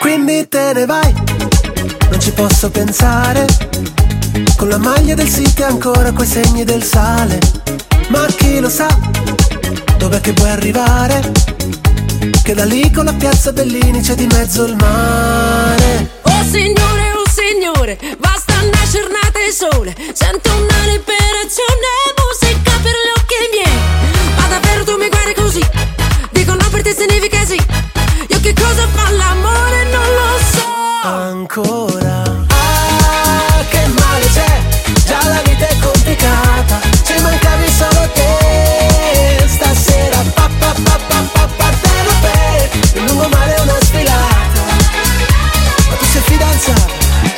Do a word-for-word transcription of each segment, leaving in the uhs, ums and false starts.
quindi te ne vai, non ci posso pensare. Con la maglia del City ancora quei segni del sale. Ma chi lo sa dov'è che puoi arrivare, che da lì con la piazza Bellini c'è di mezzo il mare. Oh signore, oh signore, basta una giornata di sole. Sento una liberazione, musica per gli occhi miei. Ma davvero tu mi guardi così? Dico no per te significa sì. Io che cosa fa l'amore non lo so. Ancora. Ah, che male c'è, già la vita è complicata. Ci mancavi solo te. Stasera pa pa pa pa pa parterò per il lungomare è una sfilata. Ma tu sei fidanzata?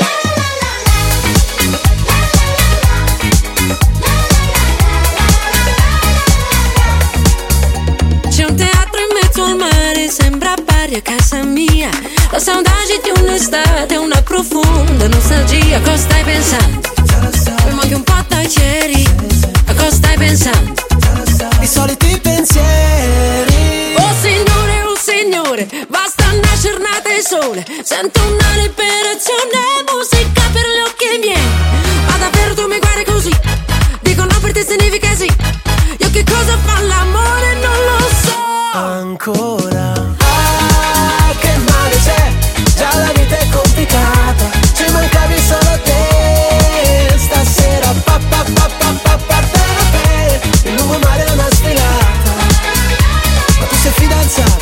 C'è un teatro in mezzo al mare, sembra pari a casa mia. La saudade di un'estate, una profonda nostalgia. Cosa stai pensando? Mi manchi un po' da ieri. A cosa stai pensando? I soliti pensieri. Oh signore, oh signore, basta una giornata di sole. Sento una liberazione, musica per gli occhi miei. Ma davvero tu mi guardi così? Dico no per te significa sì. Io che cosa fa l'amore non lo so. Ancora. Ah, che male c'è, già la vita è complicata. Ci mancavi solo te. Stasera pa pa pa pa pa parterò per il lungomare è una sfilata. Ma tu sei fidanzata?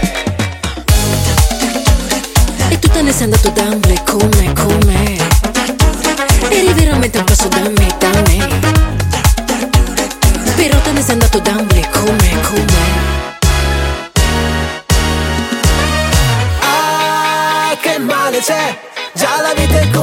E tu te ne sei andato da me, come, come. Eri veramente un passo da me, da me. Però te ne sei andato da me, come, come. Ah, che male c'è, già la vita è complicata.